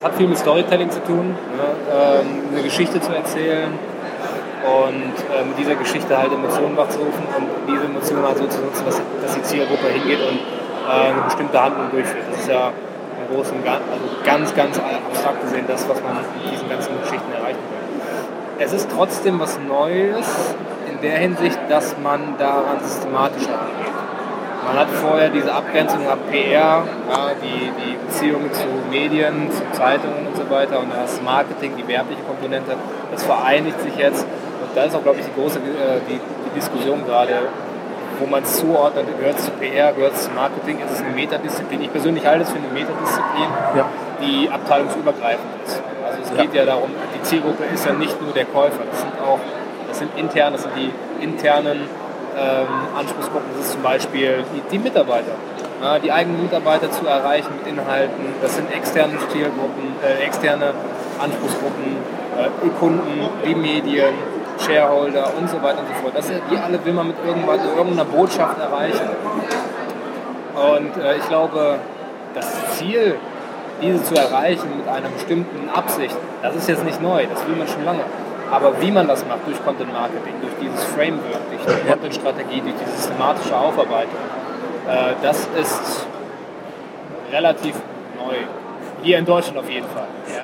Hat viel mit Storytelling zu tun, ne? Eine Geschichte zu erzählen und mit dieser Geschichte halt Emotionen wachzurufen und diese Emotionen halt so zu nutzen, dass die Zielgruppe hingeht und eine bestimmte Handlung durchführt. Das ist ja im Großen und Ganzen, also ganz, ganz abstrakt gesehen, das, was man mit diesen ganzen Geschichten erreichen will. Es ist trotzdem was Neues in der Hinsicht, dass man daran systematischer angeht. Man hat vorher diese Abgrenzung ab PR, ja, die Beziehung zu Medien, zu Zeitungen und so weiter und das Marketing, die werbliche Komponente, das vereinigt sich jetzt. Und da ist auch, glaube ich, die große die Diskussion gerade, wo man es zuordnet, gehört es zu PR, gehört es zu Marketing, ist es eine Metadisziplin. Ich persönlich halte es für eine Metadisziplin, die abteilungsübergreifend ist. Also es geht ja darum, die Zielgruppe ist ja nicht nur der Käufer, das sind die internen Anspruchsgruppen, das ist zum Beispiel die Mitarbeiter, ja, die eigenen Mitarbeiter zu erreichen mit Inhalten, das sind externe Zielgruppen, externe Anspruchsgruppen, Kunden, die Medien, Shareholder und so weiter und so fort. Die alle will man mit irgendeiner Botschaft erreichen. Und ich glaube, das Ziel, diese zu erreichen mit einer bestimmten Absicht, das ist jetzt nicht neu, das will man schon lange. Aber wie man das macht, durch Content Marketing, durch dieses Framework, durch die Content-Strategie, durch die systematische Aufarbeitung, das ist relativ neu. Hier in Deutschland auf jeden Fall.